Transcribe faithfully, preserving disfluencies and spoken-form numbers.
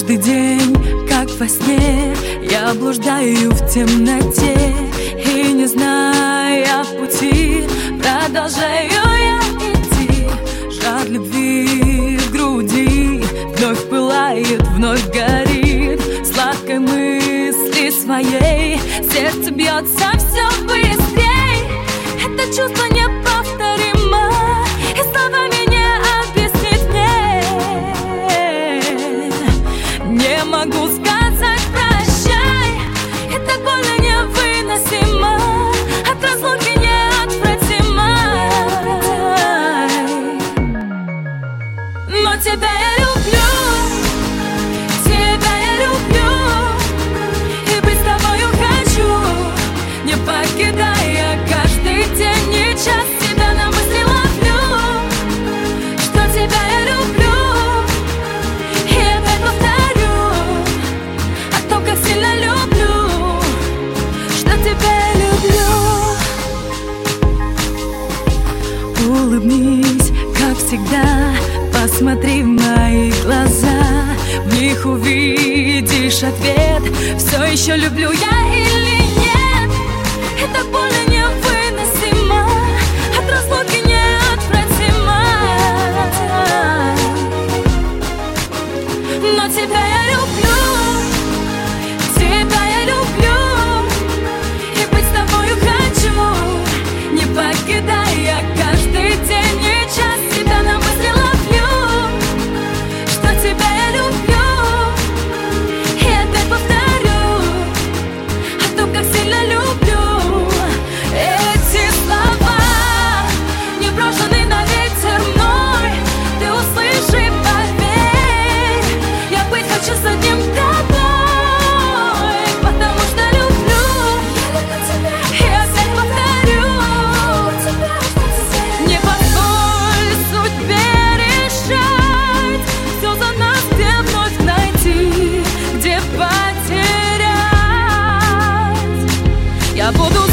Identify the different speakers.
Speaker 1: Каждый день, как во сне, я блуждаю в темноте, и не зная пути, продолжаю я идти. Жар любви в груди вновь пылает, вновь горит. Сладкой мысли своей сердце бьется все быстрей. Это чувство неповторимо, и словами не объяснить мне. Не могу сказать прощай, и так больно невыносимо, от разлуки неотвратимо. Но тебя я люблю, тебя я люблю, и быть с тобою хочу, не покидая каждый день и час. Тебя на мысли ловлю, что тебя я люблю, и опять повторю о том, как сильно люблю, что тебя я люблю. Улыбнись, как всегда, посмотри в мои глаза, в них увидишь ответ. Все еще люблю я или нет? Это больно невыносимо, от разлуки неотвратимо. Но тебя я люблю, тебя я люблю, и быть с тобою хочу, не покидая каждый день и час. Тебя на мысли ловлю, что тебя я люблю, и опять повторю о том, как сильно люблю. Эти слова не брошены на ветер мной, ты услышь и поверь, я быть хочу с одним тобой, потому что люблю, и опять повторю. Не позволь судьбе решать, все за нас, где вновь найти, где потерять. Я буду